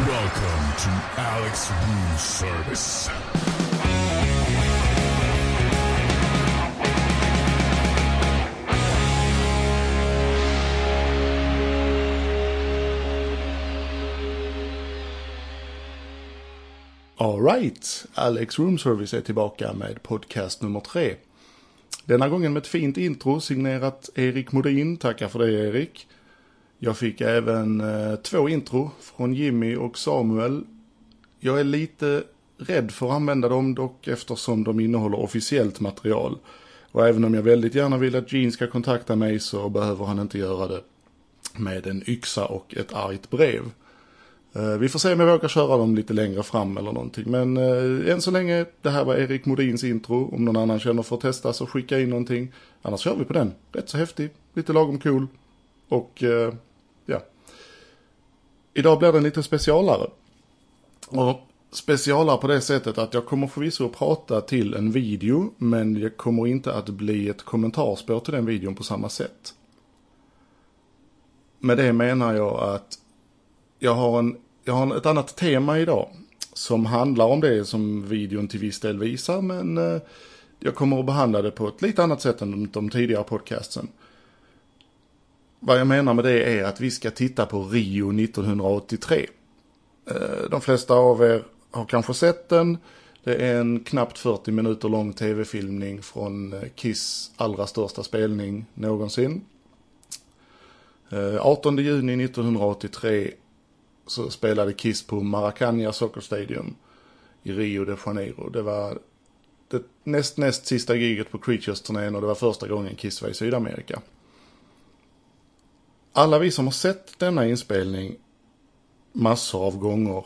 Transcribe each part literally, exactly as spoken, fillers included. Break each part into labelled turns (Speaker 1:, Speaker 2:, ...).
Speaker 1: Welcome to Alex Room Service.
Speaker 2: All right, Alex Room Service är tillbaka med podcast nummer tre. Denna gången med ett fint intro signerat Erik Modin. Tackar för det, Erik. Jag fick även eh, två intro från Jimmy och Samuel. Jag är lite rädd för att använda dem dock eftersom de innehåller officiellt material. Och även om jag väldigt gärna vill att Gene ska kontakta mig så behöver han inte göra det med en yxa och ett argt brev. Uh, vi får se om jag vågar köra dem lite längre fram eller någonting. Men uh, än så länge, det här var Erik Modins intro. Om någon annan känner för att testa så skicka in någonting. Annars kör vi på den. Rätt så häftig, lite lagom cool. Och uh, ja. Idag blir den lite specialare. Och specialare på det sättet att jag kommer förvisso att prata till en video. Men det kommer inte att bli ett kommentarspår till den videon på samma sätt. Med det menar jag att Jag har, en, jag har ett annat tema idag som handlar om det som videon till viss del visar, men eh, jag kommer att behandla det på ett lite annat sätt än de, de tidigare podcastsen. Vad jag menar med det är att vi ska titta på Rio nittonhundraåttiotre. Eh, de flesta av er har kanske sett den. Det är en knappt fyrtio minuter lång tv-filmning från Kiss allra största spelning någonsin. Eh, artonde juni nittonhundraåttiotre så spelade Kiss på Maracanã Soccer Stadium i Rio de Janeiro. Det var det näst näst sista giget på Creatures-turnén och det var första gången Kiss var i Sydamerika. Alla vi som har sett denna inspelning massor av gånger,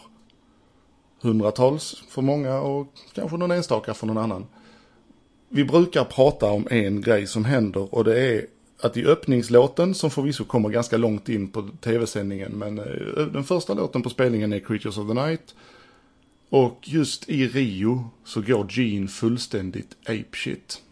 Speaker 2: hundratals för många och kanske någon enstaka för någon annan. Vi brukar prata om en grej som händer och det är att i öppningslåten, som förvisso kommer ganska långt in på tv-sändningen, men den första låten på spelningen är Creatures of the Night. Och just i Rio så går Gene fullständigt apeshit.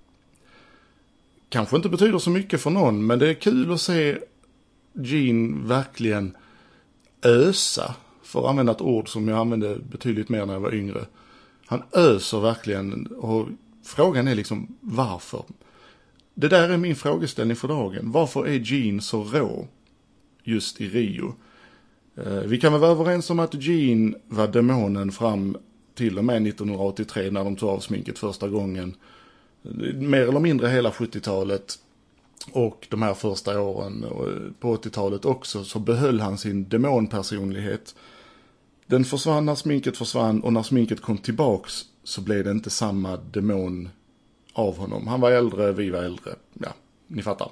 Speaker 2: Kanske inte betyder så mycket för någon, men det är kul att se Gene verkligen ösa, för att använda ett ord som jag använde betydligt mer när jag var yngre. Han öser verkligen, och frågan är liksom varför. Det där är min frågeställning för dagen. Varför är Gene så rå just i Rio? Eh, vi kan väl vara överens om att Gene var demonen fram till och med nittonhundraåttiotre när de tog av sminket första gången. Mer eller mindre hela sjuttiotalet och de här första åren på åttiotalet också så behöll han sin demonpersonlighet. Den försvann när sminket försvann och när sminket kom tillbaks så blev det inte samma demon av honom. Han var äldre, vi var äldre. Ja, ni fattar.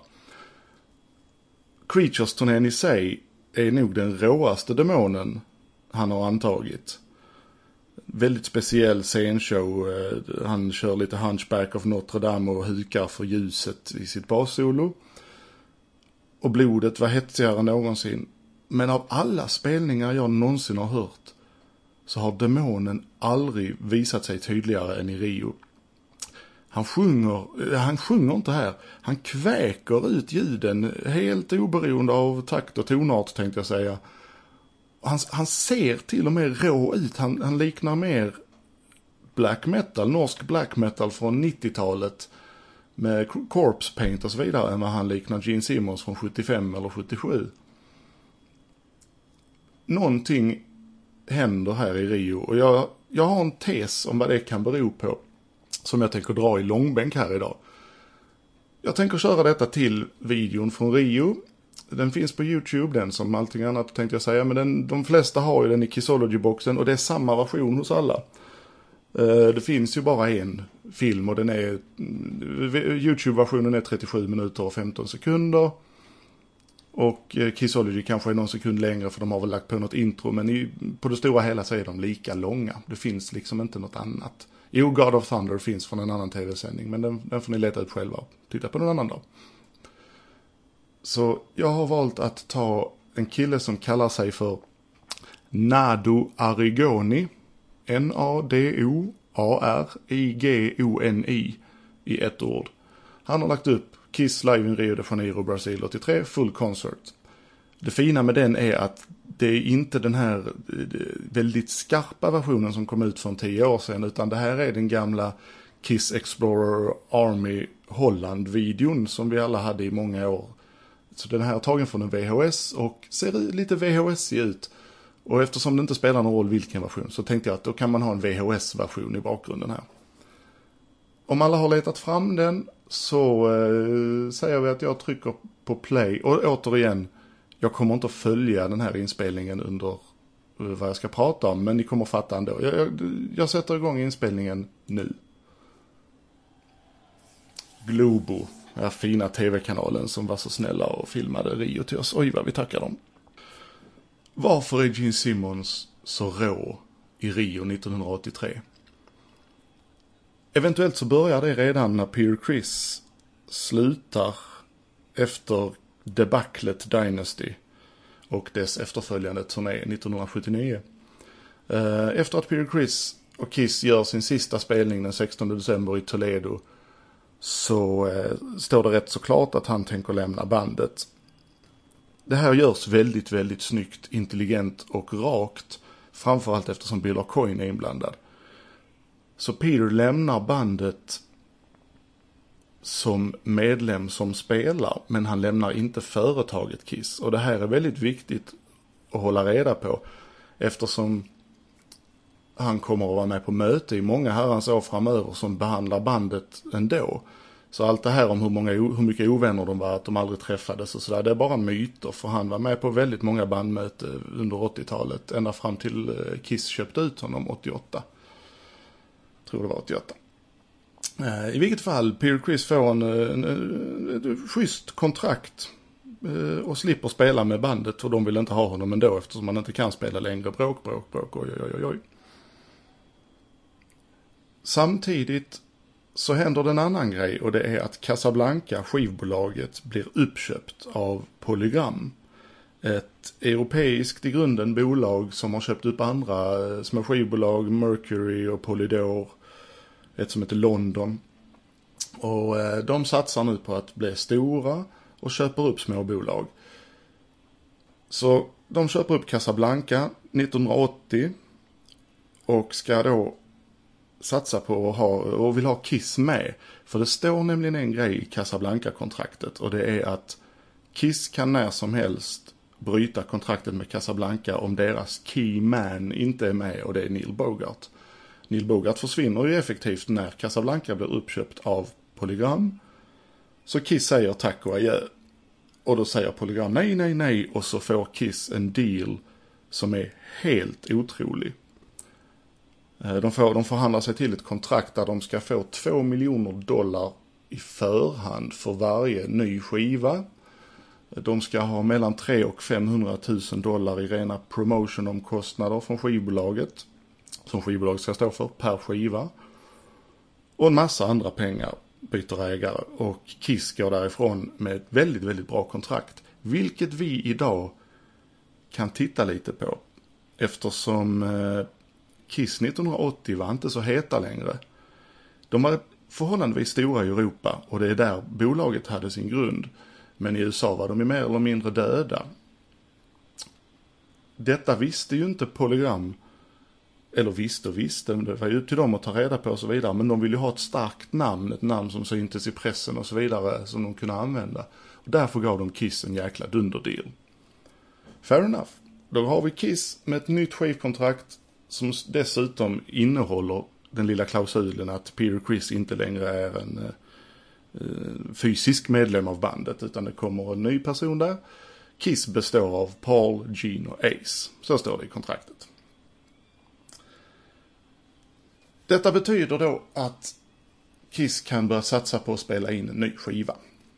Speaker 2: Creatures-turnén i sig är nog den råaste demonen han har antagit. Väldigt speciell scenshow. Han kör lite Hunchback of Notre Dame och hukar för ljuset i sitt bassolo. Och blodet var hetsigare än någonsin. Men av alla spelningar jag någonsin har hört så har demonen aldrig visat sig tydligare än i Rio. Han sjunger, han sjunger inte här. Han kväker ut ljuden helt oberoende av takt och tonart tänkte jag säga. Han, han ser till och med rå ut. Han, han liknar mer black metal, norsk black metal från nittiotalet med corpse paint och så vidare än vad han liknar Gene Simmons från sjuttiofem eller sjuttiosju. Någonting händer här i Rio och jag, jag har en tes om vad det kan bero på. Som jag tänker dra i långbänk här idag. Jag tänker köra detta till videon från Rio. Den finns på YouTube, den som allting annat tänkte jag säga. Men den, de flesta har ju den i Kissology-boxen och det är samma version hos alla. Uh, det finns ju bara en film och den är... YouTube-versionen är trettiosju minuter och femton sekunder. Och uh, Kissology kanske är någon sekund längre för de har väl lagt på något intro. Men i, på det stora hela så är de lika långa. Det finns liksom inte något annat. Jo, God of Thunder finns från en annan tv-sändning, men den, den får ni leta upp själva och titta på någon annan dag. Så jag har valt att ta en kille som kallar sig för Nado Arrigoni, N A D O A R I G O N I i ett ord. Han har lagt upp Kiss Live in Rio de Janeiro, Brasil åttiotre, full concert. Det fina med den är att det är inte den här väldigt skarpa versionen som kom ut för en tio år sedan, utan det här är den gamla Kiss Explorer Army Holland-videon som vi alla hade i många år. Så den här är tagen från en V H S och ser lite V H S ut. Och eftersom det inte spelar någon roll vilken version så tänkte jag att då kan man ha en V H S-version i bakgrunden här. Om alla har letat fram den så eh, säger vi att jag trycker på play. Och återigen, jag kommer inte att följa den här inspelningen under vad jag ska prata om, men ni kommer fatta ändå. Jag, jag, jag sätter igång inspelningen nu. Globo, den här fina tv-kanalen som var så snälla och filmade Rio till oss. Oj, vad vi tackar dem. Varför är Gene Simmons så rå i Rio nittonhundraåttiotre? Eventuellt så börjar det redan när Peter Criss slutar efter debaclet Dynasty och dess efterföljande turné nittonhundrasjuttionio. Efter att Peter Criss och Kiss gör sin sista spelning den sextonde december i Toledo så eh, står det rätt så klart att han tänker lämna bandet. Det här görs väldigt, väldigt snyggt, intelligent och rakt, framförallt eftersom Bill Aucoin är inblandad. Så Peter lämnar bandet som medlem som spelar, men han lämnar inte företaget Kiss. Och det här är väldigt viktigt att hålla reda på, eftersom han kommer att vara med på möte i många herrans år framöver som behandlar bandet ändå. Så allt det här om hur, många, hur mycket ovänner de var, att de aldrig träffades och sådär, det är bara myter. För han var med på väldigt många bandmöten under åttiotalet, ända fram till Kiss köpte ut honom åttioåtta. Jag tror det var åttioåtta. I vilket fall, Peter Criss får en, en, en, en schysst kontrakt och slipper spela med bandet, för de vill inte ha honom ändå eftersom man inte kan spela längre. Bråk, bråk, bråk, oj, oj, oj, oj. Samtidigt så händer det en annan grej, och det är att Casablanca, skivbolaget, blir uppköpt av Polygram. Ett europeiskt i grunden bolag som har köpt upp andra små skivbolag, Mercury och Polydor, ett som heter London. Och de satsar nu på att bli stora och köper upp små bolag. Så de köper upp Casablanca nittonhundraåttio och ska då satsa på att ha, och vill ha Kiss med. För det står nämligen en grej i Casablanca-kontraktet, och det är att Kiss kan när som helst bryta kontraktet med Casablanca om deras key man inte är med, och det är Neil Bogart. Neil Bogart försvinner ju effektivt när Casablanca blir uppköpt av Polygram. Så Kiss säger tack och adjö. Och då säger Polygram nej, nej, nej, och så får Kiss en deal som är helt otrolig. De, får, de förhandlar sig till ett kontrakt där de ska få två miljoner dollar i förhand för varje ny skiva. De ska ha mellan tre och femhundratusen dollar i rena promotion-omkostnader från skivbolaget, som skivbolaget ska stå för per skiva. Och en massa andra pengar byter ägare, och Kiss går därifrån med ett väldigt, väldigt bra kontrakt. Vilket vi idag kan titta lite på, eftersom eh, Kiss nittonhundraåttio var inte så heta längre. De var förhållandevis stora i Europa, och det är där bolaget hade sin grund. Men i U S A var de ju mer eller mindre döda. Detta visste ju inte Polygram, eller visste och visste, det var ju upp till dem att ta reda på och så vidare. Men de ville ju ha ett starkt namn, ett namn som syntes i pressen och så vidare, som de kunde använda. Och därför gav de Kiss en jäkla dunderdeal. Fair enough. Då har vi Kiss med ett nytt skivkontrakt som dessutom innehåller den lilla klausulen att Peter Criss inte längre är en eh, fysisk medlem av bandet, utan det kommer en ny person där. Kiss består av Paul, Gene och Ace. Så står det i kontraktet. Detta betyder då att Kiss kan börja satsa på att spela in en ny skiva.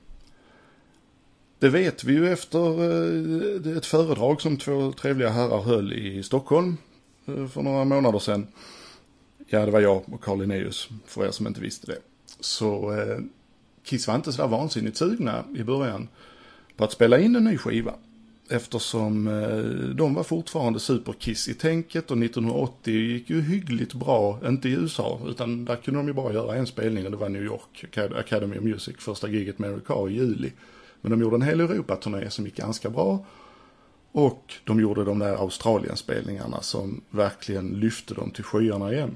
Speaker 2: Det vet vi ju efter ett föredrag som två trevliga herrar höll i Stockholm för några månader sedan. Ja, det var jag och Carl Linnaeus, för er som inte visste det. Så eh, Kiss var inte så där vansinnigt sugna i början på att spela in en ny skiva. Eftersom eh, de var fortfarande superkiss i tänket, och nittonhundraåttio gick ju hyggligt bra, inte i U S A, utan där kunde de ju bara göra en spelning, och det var New York Academy of Music, första giget med America i juli. Men de gjorde en hel Europa-turné som gick ganska bra. Och de gjorde de där Australien-spelningarna som verkligen lyfte dem till skyarna igen.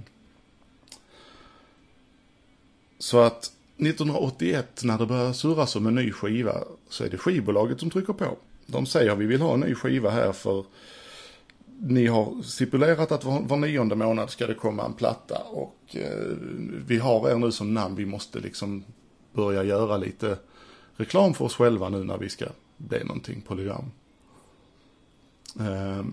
Speaker 2: Så att nittonhundraåttioett när det börjar surras om en ny skiva så är det skivbolaget som trycker på. De säger vi vill ha en ny skiva här för ni har stipulerat att var, var nionde månad ska det komma en platta och eh, vi har er nu som namn. Vi måste liksom börja göra lite reklam för oss själva nu när vi ska bli någonting polygram. Eh,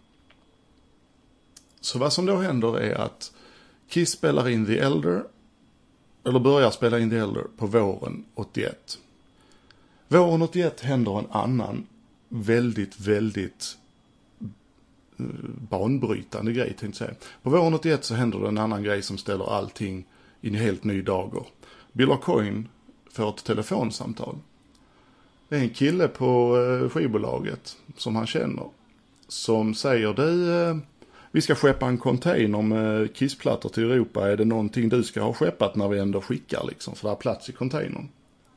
Speaker 2: så vad som då händer är att Kiss spelar in The Elder eller börjar spela in The Elder på våren åttioett. Våren åttioett händer en annan väldigt, väldigt banbrytande grej, tänkte jag säga. På våren åttioett så händer det en annan grej som ställer allting i en helt ny dager. Bill Aucoin får ett telefonsamtal. Det är en kille på skivbolaget som han känner som säger du, vi ska skeppa en container med kissplattor till Europa. Är det någonting du ska ha skeppat när vi ändå skickar liksom, för det har plats i containern?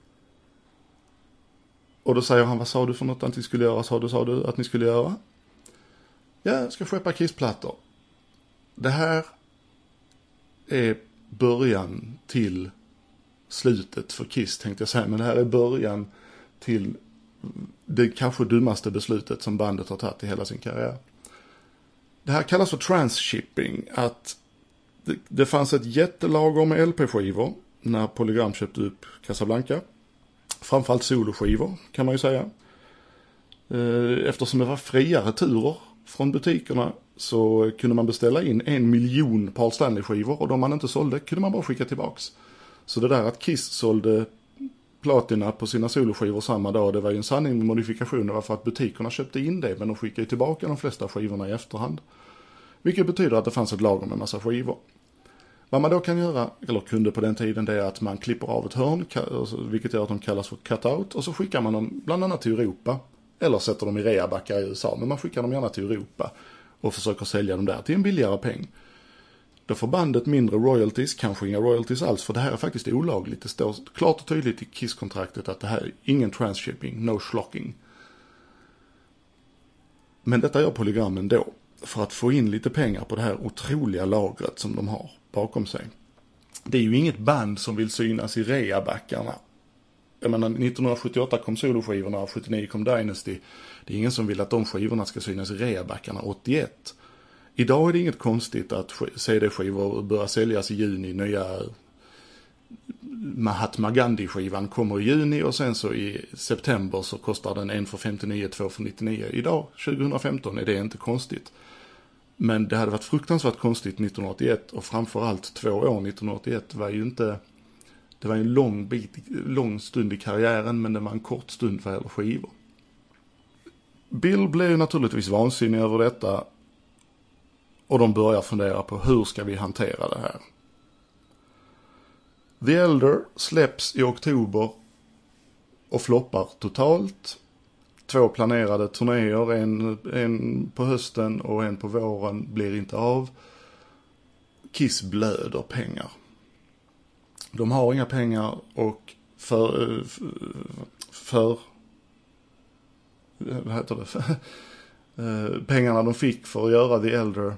Speaker 2: Och då säger han, vad sa du för något att ni skulle göra? Sa du, sa du att ni skulle göra? Ja, jag ska skeppa kissplattor. Det här är början till slutet för Kiss, tänkte jag säga. Men det här är början till det kanske dummaste beslutet som bandet har tagit i hela sin karriär. Det här kallas för transshipping. Att det, det fanns ett jättelager med L P-skivor när Polygram köpte upp Casablanca. Framförallt soloskivor kan man ju säga. Eftersom det var fria returer från butikerna så kunde man beställa in en miljon Paul Stanley-skivor och de man inte sålde kunde man bara skicka tillbaks. Så det där att Kiss sålde platina på sina soloskivor samma dag, det var ju en sanning med modifikation. Det var för att butikerna köpte in det, men de skickade tillbaka de flesta skivorna i efterhand. Vilket betyder att det fanns ett lager med massa skivor. Vad man då kan göra, eller kunde på den tiden, det är att man klipper av ett hörn, vilket gör att de kallas för cut-out, och så skickar man dem bland annat till Europa. Eller sätter dem i reabackar i U S A, men man skickar dem gärna till Europa och försöker sälja dem där till en billigare peng. Då får bandet mindre royalties, kanske inga royalties alls, för det här är faktiskt olagligt. Det står klart och tydligt i Kiss-kontraktet att det här är ingen transshipping, no schlocking. Men detta gör Polygrammen då för att få in lite pengar på det här otroliga lagret som de har bakom sig. Det är ju inget band som vill synas i reabackarna. Jag menar, nittonhundrasjuttioåtta kom soloskivorna, sjuttionio kom Dynasty. Det är ingen som vill att de skivorna ska synas i reabackarna åttioett. Idag är det inget konstigt att C D-skivor börjar säljas i juni. Nya Mahatma Gandhi-skivan kommer i juni och sen så i september så kostar den en för femtionio, två för nittionio. Idag, tjugohundrafemton, är det inte konstigt. Men det hade varit fruktansvärt konstigt nittonhundraåttioett och framförallt två år nittonhundraåttioett var ju inte... Det var en lång, bit, lång stund i karriären, men det var en kort stund vad gäller skivor. Bill blev naturligtvis vansinnig över detta och de börjar fundera på hur ska vi hantera det här. The Elder släpps i oktober och floppar totalt. Två planerade turnéer, en, en på hösten och en på våren, blir inte av. Kiss blöder pengar. De har inga pengar och för, för vad heter det? Pengarna de fick för att göra The Elder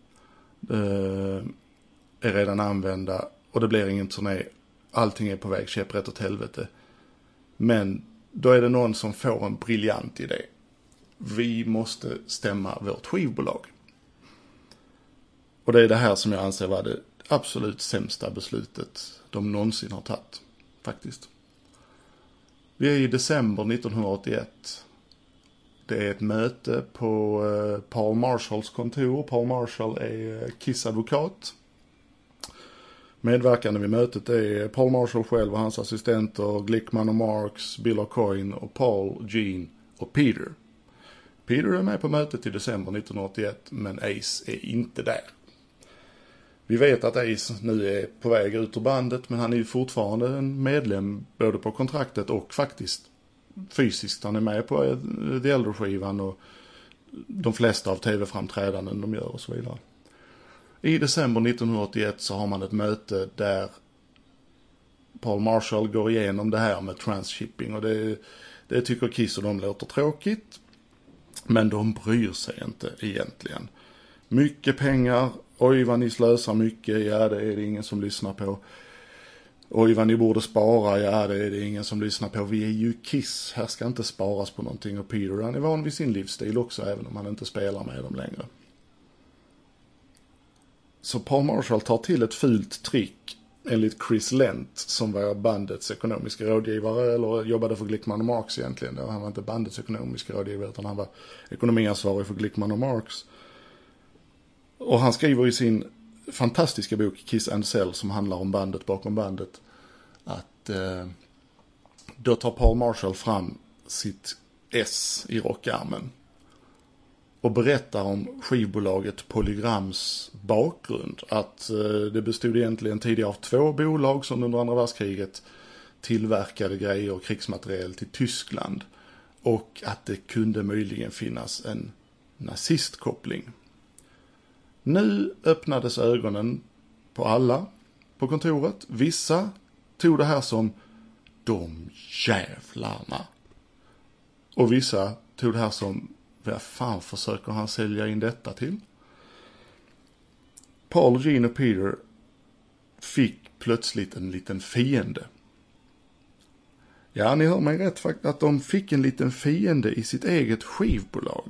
Speaker 2: är redan använda och det blir ingen turné. Allting är på väg käpprätt åt helvete. Men då är det någon som får en briljant idé. Vi måste stämma vårt skivbolag. Och det är det här som jag anser var det absolut sämsta beslutet de någonsin har tagit, faktiskt. Vi är i december nittonhundraåttioett. Det är ett möte på Paul Marshalls kontor. Paul Marshall är Kiss advokat. Medverkande vid mötet är Paul Marshall själv och hans assistenter, Glickman och Marks, Bill Aucoin och Paul, Gene och Peter. Peter är med på mötet i december nittonhundraåttioett, men Ace är inte där. Vi vet att Ace nu är på väg ut ur bandet, men han är ju fortfarande en medlem både på kontraktet och faktiskt fysiskt. Han är med på The Elder-skivan och de flesta av tv-framträdanden de gör och så vidare. I december nittonhundraåttioett så har man ett möte där Paul Marshall går igenom det här med transshipping och det, det tycker Kiss och de låter tråkigt. Men de bryr sig inte egentligen. Mycket pengar, oj vad ni slösar mycket, ja det är det ingen som lyssnar på. Oj vad ni borde spara, ja det är det ingen som lyssnar på. Vi är ju Kiss, här ska inte sparas på någonting. Och Peter, han är van vid sin livsstil också, även om han inte spelar med dem längre. Så Paul Marshall tar till ett fult trick enligt Chris Lent, som var bandets ekonomiska rådgivare, eller jobbade för Glickman och Marx egentligen. Han var inte bandets ekonomiska rådgivare, utan han var ekonomiansvarig för Glickman och Marx. Och han skriver i sin fantastiska bok Kiss and Sell, som handlar om bandet bakom bandet, att eh, då tar Paul Marshall fram sitt S i rockarmen och berättar om skivbolaget Polygrams bakgrund. Att eh, det bestod egentligen tidigare av två bolag som under andra världskriget tillverkade grejer och krigsmateriel till Tyskland. Och att det kunde möjligen finnas en nazistkoppling. Nu öppnades ögonen på alla på kontoret. Vissa tog det här som de jävlarna. Och vissa tog det här som, vad fan försöker han sälja in detta till? Paul, Gene och Peter fick plötsligt en liten fiende. Ja, ni hör mig rätt faktiskt, att de fick en liten fiende i sitt eget skivbolag.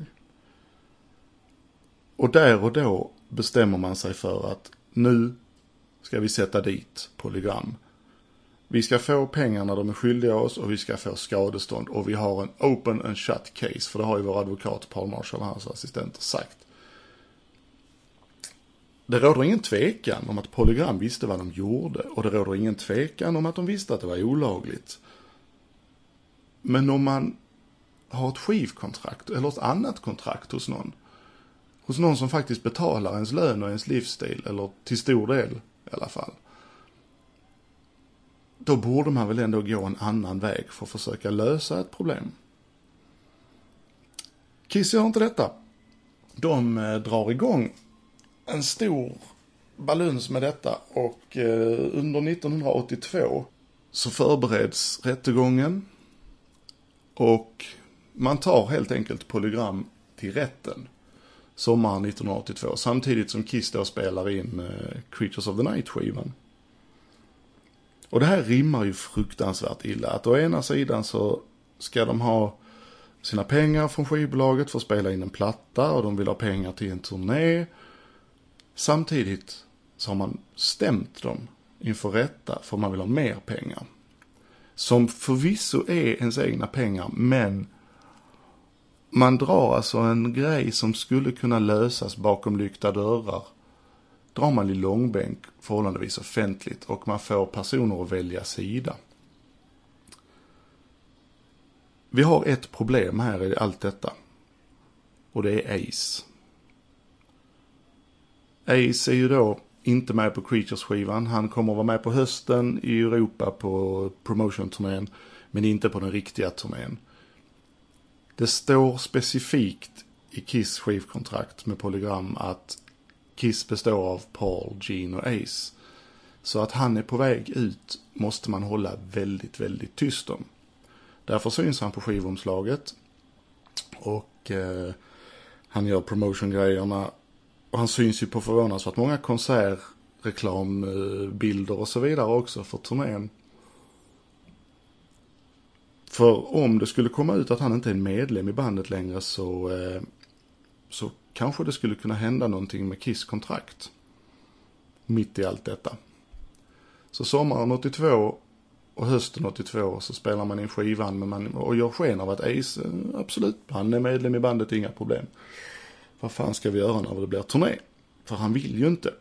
Speaker 2: Och där och då bestämmer man sig för att nu ska vi sätta dit Polygram. Vi ska få pengarna de är skyldiga oss och vi ska få skadestånd. Och vi har en open and shut case, för det har ju vår advokat Paul Marshall och hans assistenter sagt. Det råder ingen tvekan om att Polygram visste vad de gjorde, och det råder ingen tvekan om att de visste att det var olagligt. Men om man har ett skivkontrakt eller ett annat kontrakt hos någon, hos någon som faktiskt betalar ens lön och ens livsstil, eller till stor del i alla fall, då borde man väl ändå gå en annan väg för att försöka lösa ett problem. Kiss gör inte detta. De eh, drar igång en stor baluns med detta, och eh, under nittonhundraåttiotvå så förbereds rättegången och man tar helt enkelt Polygram till rätten sommaren nittonhundraåttiotvå, samtidigt som Kiss då spelar in eh, Creatures of the Night-skivan. Och det här rimmar ju fruktansvärt illa. Att å ena sidan så ska de ha sina pengar från skivbolaget för att spela in en platta, och de vill ha pengar till en turné. Samtidigt så har man stämt dem inför rätta för man vill ha mer pengar. Som förvisso är ens egna pengar, men man drar alltså en grej som skulle kunna lösas bakom lyckta dörrar. Drar man i långbänk förhållandevis offentligt, och man får personer att välja sida. Vi har ett problem här i allt detta, och det är Ace. Ace är ju då inte med på Creatures-skivan. Han kommer att vara med på hösten i Europa på promotion-turnén, men inte på den riktiga turnén. Det står specifikt i Kiss skivkontrakt med Polygram att Kiss består av Paul, Gene och Ace. Så att han är på väg ut måste man hålla väldigt, väldigt tyst om. Därför syns han på skivomslaget. Och eh, han gör promotion-grejerna. Och han syns ju på förvånansvärt många konsertreklambilder och så vidare också för turnén. För om det skulle komma ut att han inte är en medlem i bandet längre, så, eh, så kanske det skulle kunna hända någonting med Kiss kontrakt. Mitt i allt detta. Så sommaren åttiotvå och hösten åttiotvå så spelar man in skivan med man, och gör sken av att Ace, absolut, han är medlem i bandet, inga problem. Vad fan ska vi göra när det blir turné? För han vill ju inte.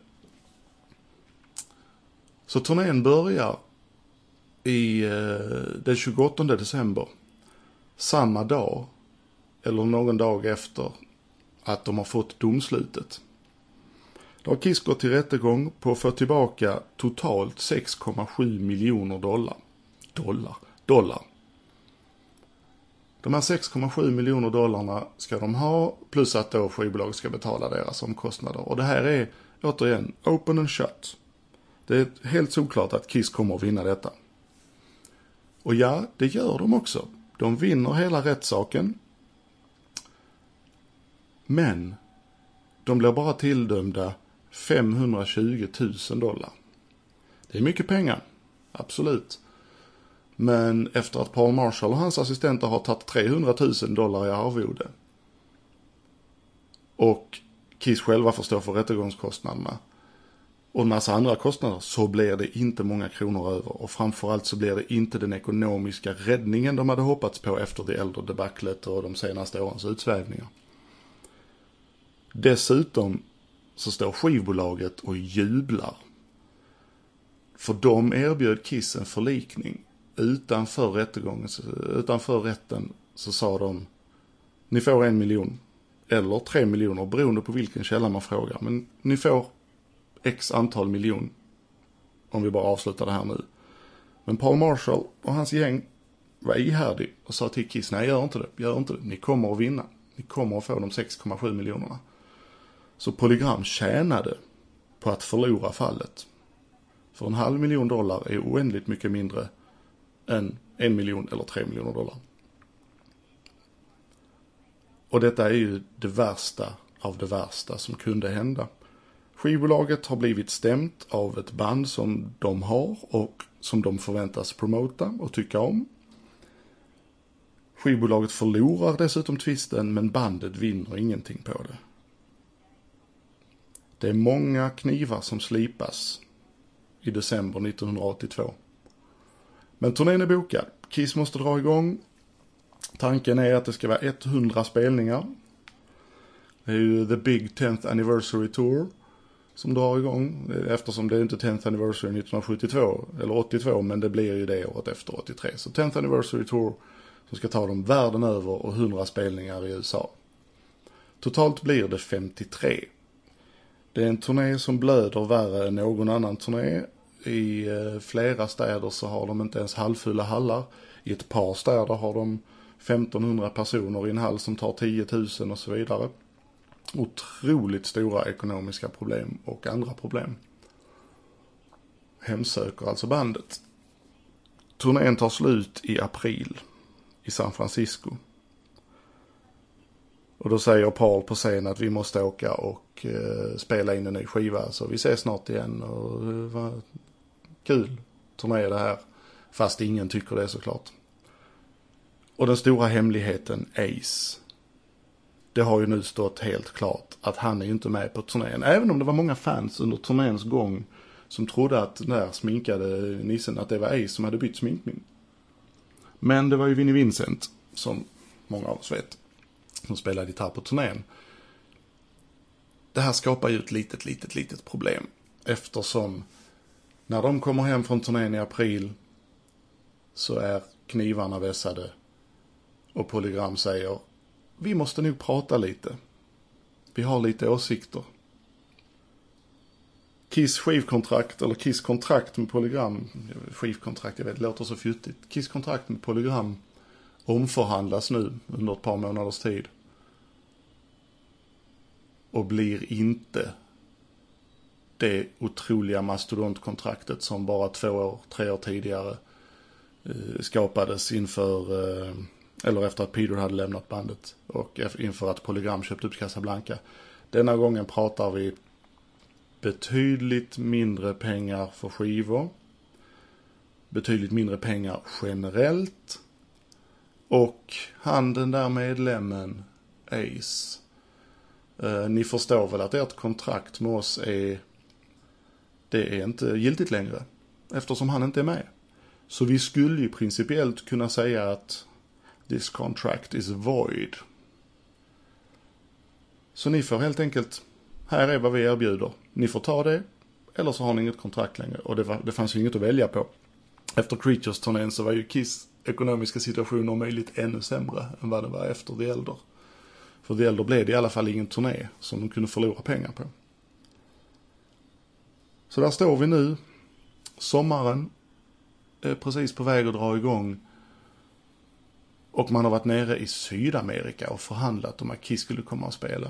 Speaker 2: Så turnén börjar i eh, den tjugoåttonde december. Samma dag, eller någon dag efter att de har fått domslutet. Då har Kiss gått till rättegång på att få tillbaka totalt sex komma sju miljoner dollar. Dollar. Dollar. De här sex komma sju miljoner dollarna ska de ha, plus att då skivbolaget ska betala deras omkostnader. Och det här är, återigen, open and shut. Det är helt såklart att Kiss kommer att vinna detta. Och ja, det gör de också. De vinner hela rättssaken. Men de blir bara tilldömda femhundratjugo tusen dollar. Det är mycket pengar, absolut. Men efter att Paul Marshall och hans assistenter har tagit trehundratusen dollar i arvode och Kiss själva får stå för rättegångskostnaderna och en massa andra kostnader, så blir det inte många kronor över. Och framförallt så blir det inte den ekonomiska räddningen de hade hoppats på efter det äldre debaclet och de senaste årens utsvävningar. Dessutom så står skivbolaget och jublar. För de erbjöd Kiss en förlikning. Utanför rättegången, utanför rätten så sa de: ni får en miljon eller tre miljoner beroende på vilken källa man frågar. Men ni får x antal miljon om vi bara avslutar det här nu. Men Paul Marshall och hans gäng var ihärdig och sa till Kiss: nej, gör inte det, gör inte det. Ni kommer att vinna. Ni kommer att få de sex komma sju miljonerna. Så Polygram tjänade på att förlora fallet. För en halv miljon dollar är oändligt mycket mindre än en miljon eller tre miljoner dollar. Och detta är ju det värsta av det värsta som kunde hända. Skivbolaget har blivit stämt av ett band som de har och som de förväntas promota och tycka om. Skivbolaget förlorar dessutom tvisten, men bandet vinner ingenting på det. Det är många knivar som slipas i december nittonhundraåttiotvå. Men turnén är bokad. Kiss måste dra igång. Tanken är att det ska vara hundra spelningar. Det är ju The Big tenth Anniversary Tour som drar igång. Eftersom det är inte tenth Anniversary nittonhundrasjuttiotvå eller åttiotvå, men det blir ju det året efter åttiotre. Så tenth Anniversary Tour som ska ta dem världen över och hundra spelningar i U S A. Totalt blir det femtiotre. Det är en turné som blöder värre än någon annan turné. I flera städer så har de inte ens halvfulla hallar. I ett par städer har de femtonhundra personer i en hall som tar tio tusen och så vidare. Otroligt stora ekonomiska problem och andra problem. Hemsöker alltså bandet. Turnén tar slut i april i San Francisco. Och då säger Paul på scen att vi måste åka och eh, spela in en ny skiva. Så vi ses snart igen och eh, vad kul turné det här. Fast ingen tycker det såklart. Och den stora hemligheten, Ace. Det har ju nu stått helt klart att han är ju inte med på turnén. Även om det var många fans under turnéns gång som trodde att den där sminkade nissen, att det var Ace som hade bytt sminkning. Men det var ju Vinnie Vincent, som många av oss vet, som spelade gitarr på turnén. Det här skapar ju ett litet, litet, litet problem. Eftersom när de kommer hem från turnén i april så är knivarna vässade. Och Polygram säger: vi måste nog prata lite. Vi har lite åsikter. Kiss skivkontrakt, eller Kiss kontrakt med Polygram, skivkontrakt, jag vet, det låter så fjuttigt. Kiss kontrakt med Polygram omförhandlas nu under ett par månaders tid. Och blir inte det otroliga mastodonkontraktet som bara två år, tre år tidigare eh, skapades inför, eh, eller efter att Peter hade lämnat bandet och inför att Polygram köpte upp Casablanca. Denna gången pratar vi betydligt mindre pengar för skivor, betydligt mindre pengar generellt, och han, den där medlemmen Ace, eh, ni förstår väl att ert kontrakt med oss är det är inte giltigt längre eftersom han inte är med. Så vi skulle ju principiellt kunna säga att this contract is void. Så ni får helt enkelt, här är vad vi erbjuder. Ni får ta det, eller så har ni inget kontrakt längre. Och det, var, det fanns ju inget att välja på. Efter Creatures-turnén så var ju Kiss ekonomiska situation om möjligt ännu sämre än vad det var efter The Elder. För The Elder blev det i alla fall ingen turné som de kunde förlora pengar på. Så där står vi nu. Sommaren är precis på väg att dra igång. Och man har varit nere i Sydamerika och förhandlat om att Kiss skulle komma och spela.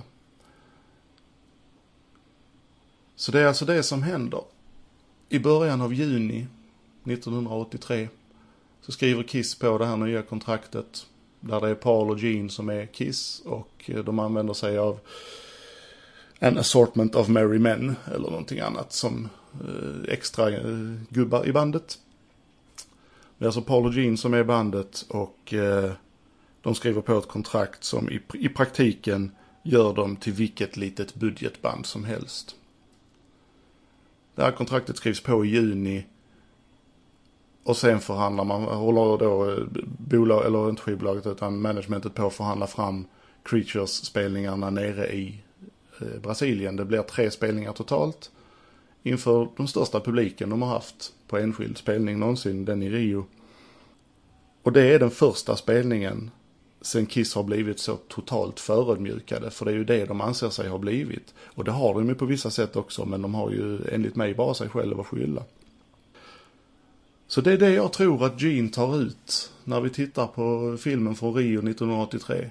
Speaker 2: Så det är alltså det som händer. I början av juni nittonhundraåttiotre så skriver Kiss på det här nya kontraktet Där det är Paul och Gene som är Kiss och de använder sig av en assortment of merry men eller någonting annat som eh, extra eh, gubbar i bandet. Det är alltså Paul och Gene som är bandet och eh, de skriver på ett kontrakt som i, i praktiken gör dem till vilket litet budgetband som helst. Det här kontraktet skrivs på i juni och sen förhandlar man, håller då bolag, eller inte skivbolaget utan managementet på att förhandla fram Creatures-spelningarna nere i eh, Brasilien. Det blir tre spelningar totalt inför den största publiken de har haft på enskild spelning någonsin, den i Rio. Och det är den första spelningen sen Kiss har blivit så totalt förödmjukade, för det är ju det de anser sig ha blivit. Och det har de ju på vissa sätt också, men de har ju enligt mig bara sig själva att skylla. Så det är det jag tror att Gene tar ut när vi tittar på filmen från Rio nittonhundraåttiotre.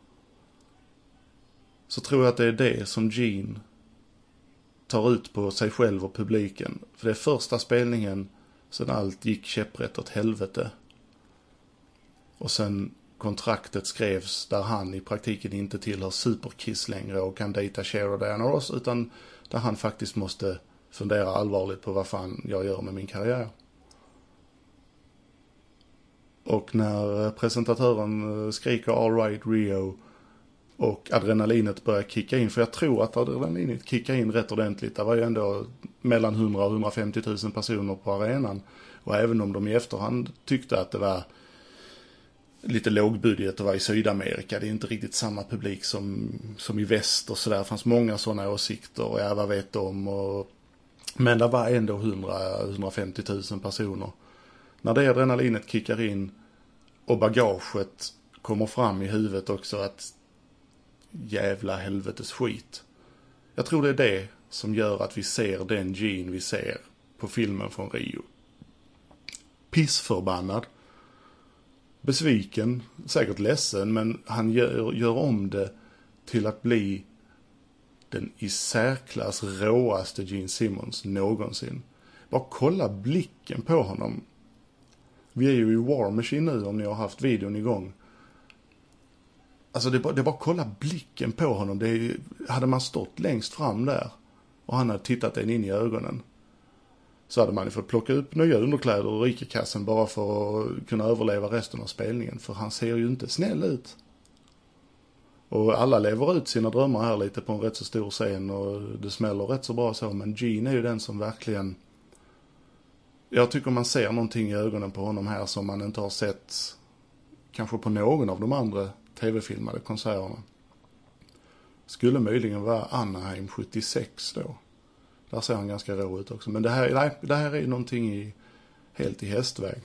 Speaker 2: Så tror jag att det är det som Gene tar ut på sig själv och publiken. För det är första spelningen sen allt gick käpprätt åt helvete. Och sen kontraktet skrevs där han i praktiken inte tillhör Superkiss längre och kan dejta Cher och Diana Ross, utan där han faktiskt måste fundera allvarligt på vad fan jag gör med min karriär. Och när presentatören skriker All right Rio och adrenalinet börjar kicka in, för jag tror att adrenalinet kickar in rätt ordentligt. Det var ju ändå mellan hundra och hundrafemtio tusen personer på arenan. Och även om de i efterhand tyckte att det var lite lågbudget att vara i Sydamerika, det är inte riktigt samma publik som, som i väst och sådär. Det fanns många sådana åsikter och jag vad vet om. Och, men det var ändå hundra till hundrafemtio tusen personer. När det adrenalinet kickar in och bagaget kommer fram i huvudet också, att jävla helvetes skit. Jag tror det är det som gör att vi ser den Gene vi ser på filmen från Rio. Pissförbannad. Besviken, säkert ledsen, men han gör, gör om det till att bli den i särklass råaste Gene Simmons någonsin. Bara kolla blicken på honom. Vi är ju i War Machine nu om ni har haft videon igång. Alltså det är bara, det är bara kolla blicken på honom. Det är ju, hade man stått längst fram där och han hade tittat en in i ögonen, så hade man fått plocka upp nya underkläder och rikekassen bara för att kunna överleva resten av spelningen. För han ser ju inte snäll ut. Och alla lever ut sina drömmar här lite på en rätt så stor scen och det smäller rätt så bra så. Men Gene är ju den som verkligen... Jag tycker man ser någonting i ögonen på honom här som man inte har sett kanske på någon av de andra tv-filmade konserterna. Skulle möjligen vara Anaheim sjuttiosex då. Där ser han ganska rå ut också. Men det här, nej, det här är någonting i, helt i hästväg.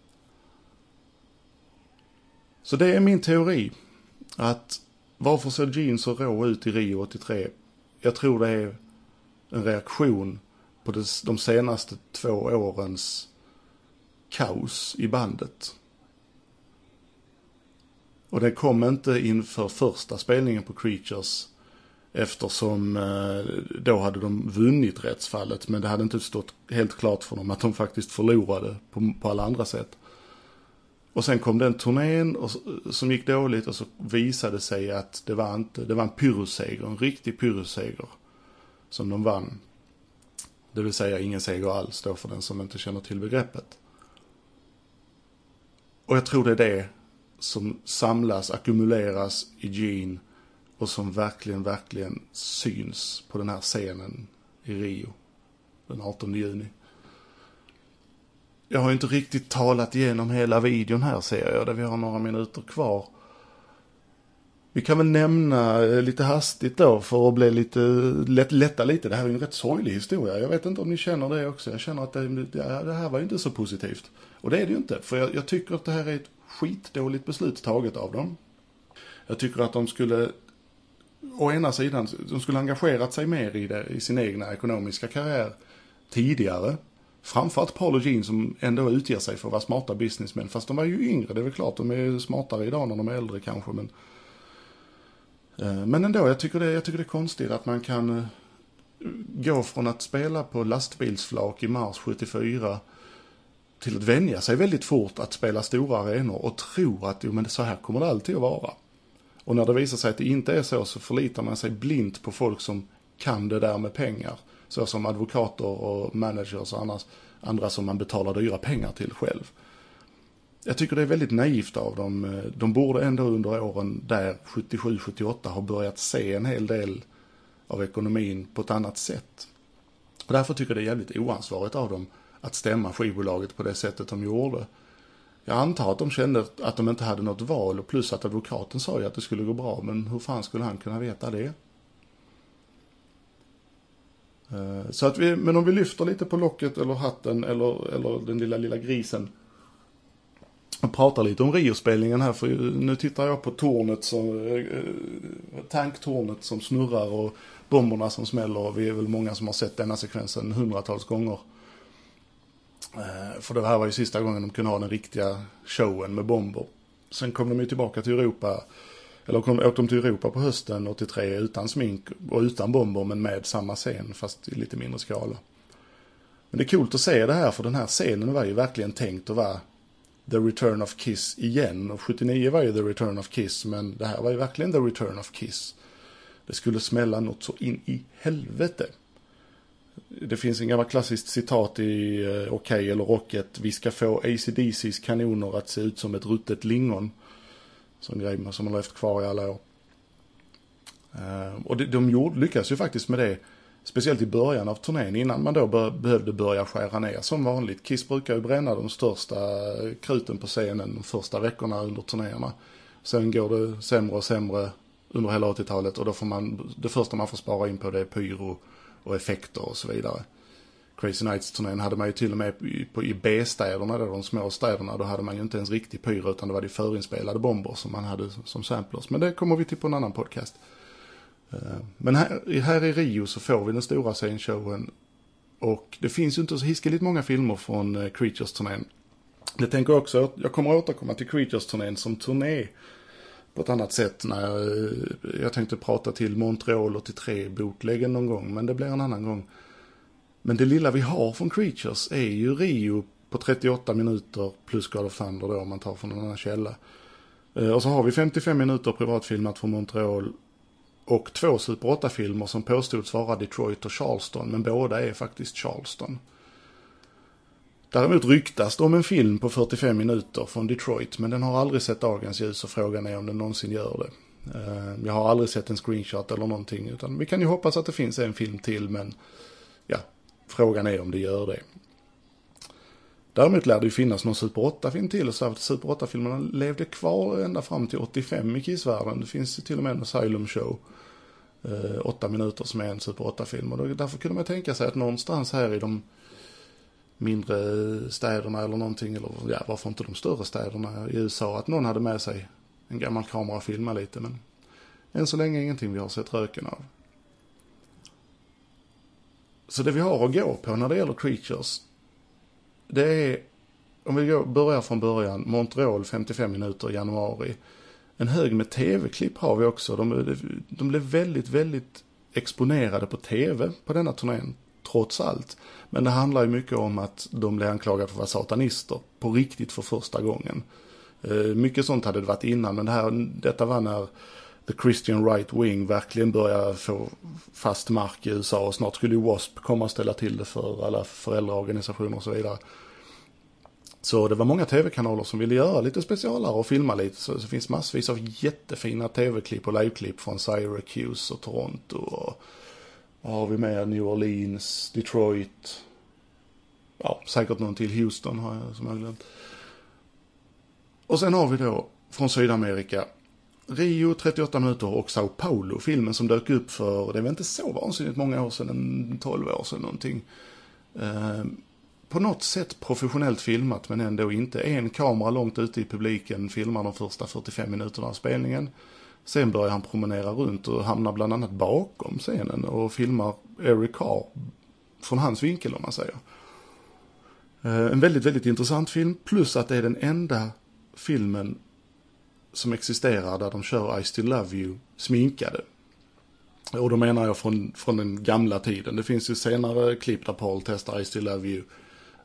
Speaker 2: Så det är min teori. Att varför ser Gene så rå ut i Rio åttiotre? Jag tror det är en reaktion på det, de senaste två årens kaos i bandet. Och det kom inte inför första spelningen på Creatures, eftersom eh, då hade de vunnit rättsfallet, men det hade inte stått helt klart för dem att de faktiskt förlorade på, på alla andra sätt. Och sen kom den turnén och, som gick dåligt, och så visade sig att det var, inte, det var en pyrrusseger, en riktig pyrrusseger som de vann. Det vill säga ingen seger alls då för den som inte känner till begreppet. Och jag tror det är det som samlas, ackumuleras i Gene och som verkligen, verkligen syns på den här scenen i Rio den artonde juni. Jag har inte riktigt talat igenom hela videon här, ser jag, där vi har några minuter kvar. Vi kan väl nämna lite hastigt då för att bli lite lätt, lätta lite. Det här är en rätt sorglig historia. Jag vet inte om ni känner det också. Jag känner att det, det här var inte så positivt. Och det är det ju inte. För jag, jag tycker att det här är ett skitdåligt beslut taget av dem. Jag tycker att de skulle, å ena sidan, de skulle engagerat sig mer i, det, i sin egna ekonomiska karriär tidigare. Framförallt Paul och Gene som ändå utger sig för att vara smarta businessmän. Fast de var ju yngre, det är väl klart. De är smartare idag när de är äldre kanske, men... Men ändå, jag tycker, det, jag tycker det är konstigt att man kan gå från att spela på lastbilsflak i mars sjuttiofyra till att vänja sig väldigt fort att spela stora arenor och tro att jo, men så här kommer det alltid att vara. Och när det visar sig att det inte är så, så förlitar man sig blint på folk som kan det där med pengar. Så som advokater och managers och annars, andra som man betalar dyra pengar till själv. Jag tycker det är väldigt naivt av dem. De borde ändå under åren där sjuttiosju sjuttioåtta ha börjat se en hel del av ekonomin på ett annat sätt. Och därför tycker jag det är jävligt oansvarigt av dem att stämma skivbolaget på det sättet de gjorde. Jag antar att de kände att de inte hade något val, och plus att advokaten sa ju att det skulle gå bra, men hur fan skulle han kunna veta det? Så att vi, men om vi lyfter lite på locket eller hatten eller, eller den lilla lilla grisen och pratar lite om Rio-spelningen här, för nu tittar jag på tornet som, tanktornet som snurrar och bomberna som smäller, och vi är väl många som har sett denna sekvensen hundratals gånger. För det här var ju sista gången de kunde ha den riktiga showen med bomber. Sen kom de ju tillbaka till Europa, eller kom, åkte de till Europa på hösten åttiotre utan smink och utan bomber, men med samma scen fast i lite mindre skala. Men det är coolt att se det här, för den här scenen var ju verkligen tänkt att vara The Return of Kiss igen. Och sjuttionio var ju The Return of Kiss, men det här var ju verkligen The Return of Kiss. Det skulle smälla något så in i helvete. Det finns en gammal klassiskt citat i uh, OK eller Rocket: vi ska få A C D C:s kanoner att se ut som ett ruttet lingon. Som grej som man har levt kvar i alla år. Uh, och de, de gjorde, lyckas ju faktiskt med det, speciellt i början av turnén, innan man då be- behövde börja skära ner som vanligt. Kiss brukar ju bränna de största kruten på scenen de första veckorna under turnéerna. Sen går det sämre och sämre under hela åttiotalet, och då får man, det första man får spara in på det är pyro och effekter och så vidare. Crazy Nights-turnén hade man ju till och med i, på, i B-städerna, där de små städerna, då hade man ju inte ens riktig pyro, utan det var de förinspelade bomber som man hade som samplers. Men det kommer vi till på en annan podcast. Men här, här i Rio så får vi den stora scenshowen, och det finns ju inte så hiskeligt många filmer från Creatures-turnén. Jag tänker också, jag kommer att återkomma till Creatures-turnén som turné på ett annat sätt när jag, jag tänkte prata till Montreal och till tre bootleggen någon gång, men det blir en annan gång. Men det lilla vi har från Creatures är ju Rio på trettioåtta minuter plus God of Thunder då, om man tar från en annan källa. Och så har vi femtiofem minuter privatfilmat från Montreal och två Super åtta-filmer som påstods vara Detroit och Charleston, men båda är faktiskt Charleston. Däremot ryktas det om en film på fyrtiofem minuter från Detroit, men den har aldrig sett dagens ljus, och frågan är om den någonsin gör det. Jag har aldrig sett en screenshot eller någonting, utan vi kan ju hoppas att det finns en film till, men ja, frågan är om det gör det. Däremot lär det ju finnas någon Super åtta-film till, och så att Super åtta-filmerna levde kvar ända fram till åttiofem i Kiss-världen. Det finns till och med en Asylum Show, eh, åtta minuter som är en Super åtta-film. Och då, därför kunde man tänka sig att någonstans här i de mindre städerna eller någonting, eller ja, varför inte de större städerna i U S A, att någon hade med sig en gammal kamera och filma lite, men än så länge ingenting vi har sett röken av. Så det vi har att gå på när det gäller Creatures, det är, om vi går, börjar från början, Montreal femtiofem minuter i januari. En hög med tv-klipp har vi också. De, de blev väldigt, väldigt exponerade på tv på denna turnén, trots allt. Men det handlar ju mycket om att de blev anklagade för att vara satanister på riktigt för första gången. Eh, mycket sånt hade det varit innan, men det här, detta var när the Christian right wing verkligen började få fast mark i U S A, och snart skulle ju W A S P komma och ställa till det för alla föräldraorganisationer och så vidare. Så det var många tv-kanaler som ville göra lite specialare och filma lite, så det finns massvis av jättefina tv-klipp och live-klipp från Syracuse och Toronto, och vad har vi med? New Orleans, Detroit, ja, säkert någon till Houston har jag, som jag glömt. Och sen har vi då från Sydamerika Rio trettioåtta minuter och Sao Paulo, filmen som dök upp för, det är väl inte så vansinnigt många år sedan, en tolv år sedan någonting. Eh, på något sätt professionellt filmat, men ändå inte. En kamera långt ute i publiken filmar de första fyrtiofem minuterna av spelningen. Sen börjar han promenera runt och hamnar bland annat bakom scenen och filmar Eric Carr från hans vinkel, om man säger. Eh, en väldigt, väldigt intressant film, plus att det är den enda filmen som existerar där de kör I Still Love You sminkade. Och då menar jag från, från den gamla tiden. Det finns ju senare klipp där Paul testar I Still Love You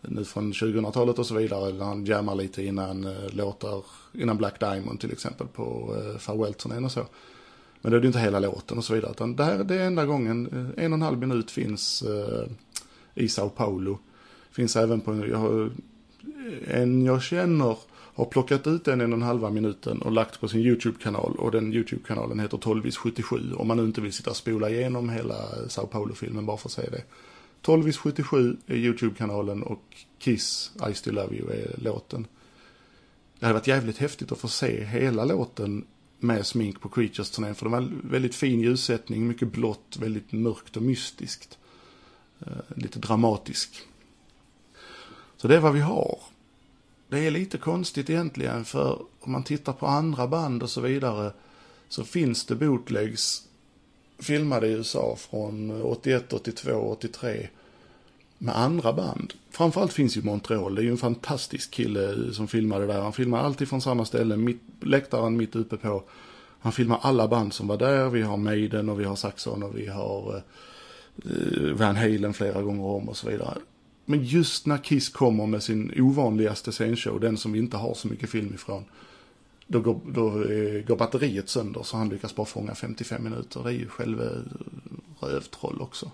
Speaker 2: nu från tjugohundratalet och så vidare, där han jammar lite innan uh, låtar, innan Black Diamond till exempel på uh, Farewell-turnén och så. Men det är ju inte hela låten och så vidare, utan det här det är enda gången, uh, en och en halv minut finns uh, i Sao Paulo. Finns även på, jag har, en jag känner har plockat ut den en och en halva minuten och lagt på sin YouTube-kanal, och den YouTube-kanalen heter tolv sjuttiosju, om man nu inte vill sitta och spola igenom hela Sao Paulo-filmen bara för att se det. tolv sjuttiosju är YouTube-kanalen och Kiss, I Still Love You är låten. Det hade varit jävligt häftigt att få se hela låten med smink på Creatures-turnén, för det var väldigt fin ljussättning, mycket blått, väldigt mörkt och mystiskt. Uh, lite dramatisk. Så det är vad vi har. Det är lite konstigt egentligen, för om man tittar på andra band och så vidare så finns det bootlegs filmade i U S A från åttioett, åttiotvå, åttiotre med andra band. Framförallt finns ju Montreal, det är ju en fantastisk kille som filmade där. Han filmar alltid från samma ställe, mitt, läktaren mitt uppe på. Han filmar alla band som var där. Vi har Maiden och vi har Saxon och vi har uh, Van Halen flera gånger om och så vidare. Men just när Kiss kommer med sin ovanligaste scenshow, den som vi inte har så mycket film ifrån, då går, då går batteriet sönder, så han lyckas bara fånga femtiofem minuter. Det är ju själva rövtroll också.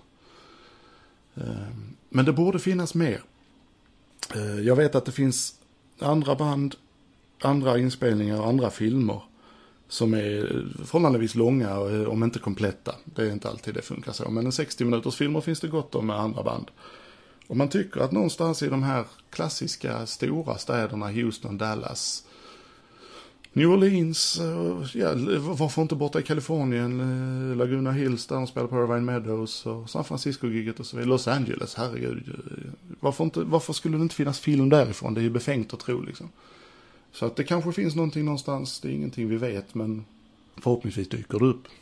Speaker 2: Men det borde finnas mer. Jag vet att det finns andra band, andra inspelningar, andra filmer som är förhållandevis långa, om inte kompletta. Det är inte alltid det funkar så. Men en sextio minuters filmer finns det gott om med andra band. Och man tycker att någonstans i de här klassiska stora städerna, Houston, Dallas, New Orleans, ja, varför inte borta i Kalifornien, Laguna Hills där de spelar på Irvine Meadows, och San Francisco-giget och så vidare, Los Angeles, herregud. Varför, inte, varför skulle det inte finnas film därifrån? Det är ju befängt att tro liksom. Så att det kanske finns någonting någonstans, det är ingenting vi vet, men förhoppningsvis dyker det upp.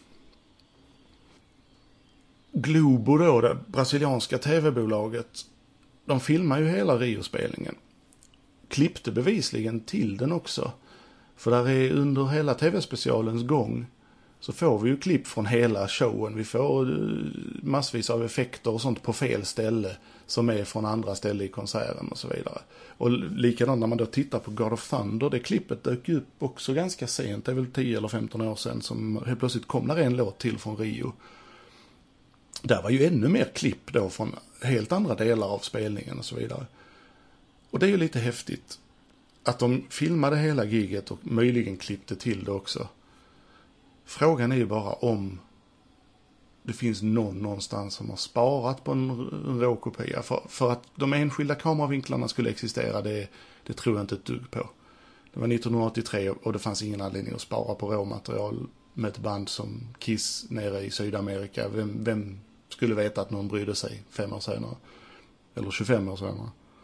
Speaker 2: Globo då, det brasilianska tv-bolaget, de filmar ju hela Rio-spelningen. Klippte bevisligen till den också. För där är under hela tv-specialens gång så får vi ju klipp från hela showen. Vi får massvis av effekter och sånt på fel ställe som är från andra ställen i konserten och så vidare. Och likadant när man då tittar på God of Thunder, det klippet dök upp också ganska sent, det är väl tio eller femton år sedan, som helt plötsligt kom där en låt till från Rio. Där var ju ännu mer klipp då från helt andra delar av spelningen och så vidare. Och det är ju lite häftigt att de filmade hela giget och möjligen klippte till det också. Frågan är ju bara om det finns någon någonstans som har sparat på en, en råkopia. För, för att de enskilda kameravinklarna skulle existera, det, det tror jag inte ett dugg på. Det var nittonhundraåttiotre och det fanns ingen anledning att spara på råmaterial med ett band som Kiss nere i Sydamerika. Vem, vem skulle veta att någon brydde sig fem år senare? Eller tjugofem år senare.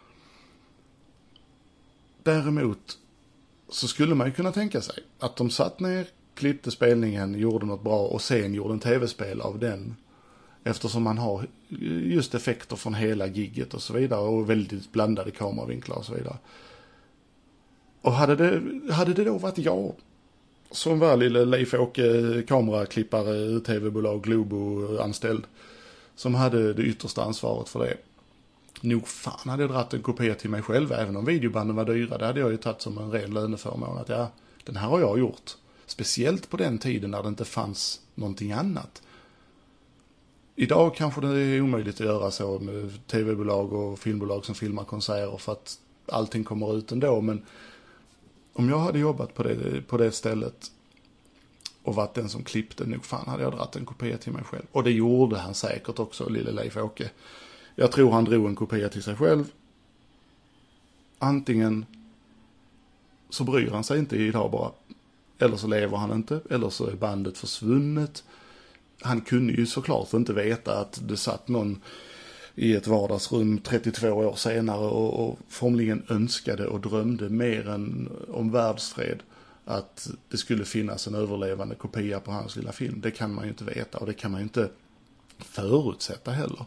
Speaker 2: Däremot så skulle man ju kunna tänka sig att de satt ner, klippte spelningen, gjorde något bra och sen gjorde en tv-spel av den. Eftersom man har just effekter från hela gigget och så vidare och väldigt blandade kameravinklar och så vidare. Och hade det, hade det då varit jag som var lille Leif Åke kameraklippare, tv-bolag, Globo anställd, som hade det yttersta ansvaret för det. Nog fan hade jag dratt en kopia till mig själv, även om videobanden var dyra. Det hade jag ju tagit som en ren löneförmån att ja, den här har jag gjort. Speciellt på den tiden när det inte fanns någonting annat. Idag kanske det är omöjligt att göra så med tv-bolag och filmbolag som filmar konserter för att allting kommer ut ändå. Men om jag hade jobbat på det, på det stället och varit den som klippte, nog fan hade jag dratt en kopia till mig själv. Och det gjorde han säkert också, lille Leif Åke. Jag tror han drog en kopia till sig själv. Antingen så bryr han sig inte idag bara. Eller så lever han inte. Eller så är bandet försvunnet. Han kunde ju såklart inte veta att det satt någon i ett vardagsrum trettiotvå år senare och, och formligen önskade och drömde mer än om världsfred att det skulle finnas en överlevande kopia på hans lilla film. Det kan man ju inte veta och det kan man ju inte förutsätta heller.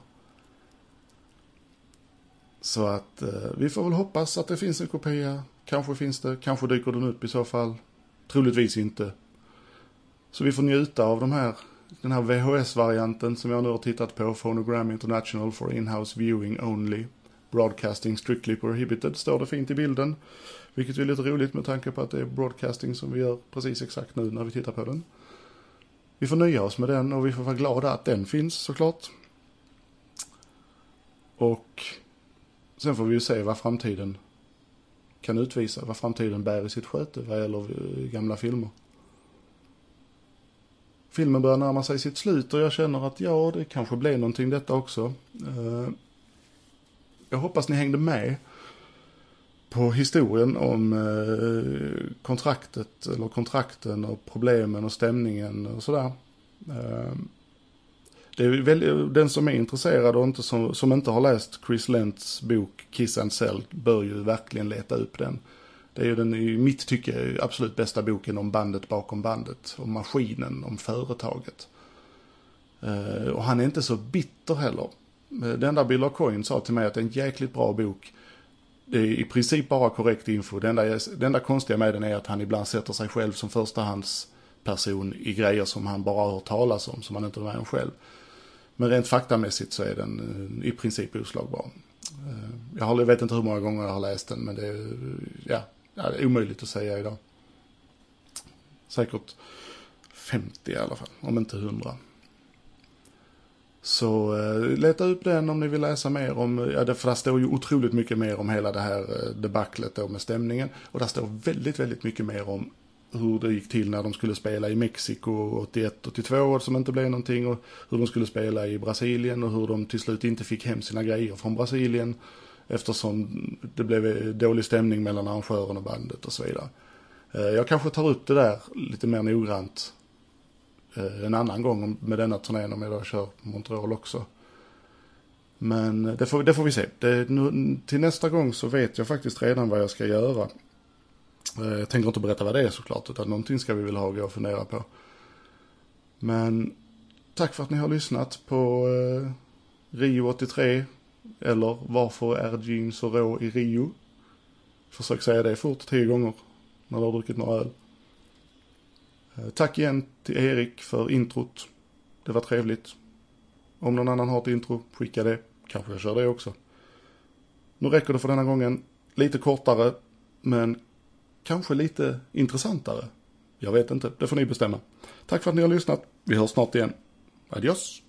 Speaker 2: Så att eh, vi får väl hoppas att det finns en kopia. Kanske finns det, kanske dyker den upp i så fall. Troligtvis inte. Så vi får njuta av de här, den här V H S-varianten som jag nu har tittat på. Phonogram International for In-House Viewing Only. Broadcasting strictly prohibited står det fint i bilden. Vilket är lite roligt med tanke på att det är broadcasting som vi gör precis exakt nu när vi tittar på den. Vi får nöja oss med den och vi får vara glada att den finns såklart. Och sen får vi ju se vad framtiden kan utvisa, vad framtiden bär i sitt sköte vad gäller gamla filmer. Filmen börjar närma sig sitt slut och jag känner att ja, det kanske blir någonting detta också. Jag hoppas ni hängde med på historien om kontraktet eller kontrakten och problemen och stämningen och sådär. Det är väl, den som är intresserad och inte som, som inte har läst Chris Lents bok Kiss and Sell bör ju verkligen leta upp den. Det är ju den i mitt tycke absolut bästa boken om bandet bakom bandet, om maskinen, om företaget. Uh, och han är inte så bitter heller. Den enda Bill O'Coin sa till mig att det är en jäkligt bra bok. Det är i princip bara korrekt info. Det enda, det enda konstiga med den är att han ibland sätter sig själv som förstahandsperson i grejer som han bara har hört talas om, som han inte är med om själv. Men rent faktamässigt så är den uh, i princip oslagbar. Uh, jag har, vet inte hur många gånger jag har läst den, men det är, ja, det är omöjligt att säga idag. Säkert femtio i alla fall, om inte hundra. Så uh, leta upp den om ni vill läsa mer om, ja, det, för där står ju otroligt mycket mer om hela det här uh, debaclet då med stämningen. Och där står väldigt, väldigt mycket mer om hur det gick till när de skulle spela i Mexiko åttioett åttiotvå som inte blev någonting, och hur de skulle spela i Brasilien och hur de till slut inte fick hem sina grejer från Brasilien eftersom det blev dålig stämning mellan arrangören och bandet och så vidare. Jag kanske tar upp det där lite mer noggrant en annan gång med denna turnén om jag då kör Montreal också. Men det får, det får vi se. Det, nu, till nästa gång så vet jag faktiskt redan vad jag ska göra. Jag tänker inte berätta vad det är såklart, utan någonting ska vi väl ha och fundera på. Men tack för att ni har lyssnat på eh, Rio åttiotre, eller varför är jeans så rå i Rio? Försök säga det fort tio gånger när du har druckit några öl. Eh, tack igen till Erik för introt. Det var trevligt. Om någon annan har ett intro, skicka det. Kanske jag kör det också. Nu räcker det för denna gången. Lite kortare, men kanske lite intressantare. Jag vet inte, det får ni bestämma. Tack för att ni har lyssnat. Vi hörs snart igen. Adios!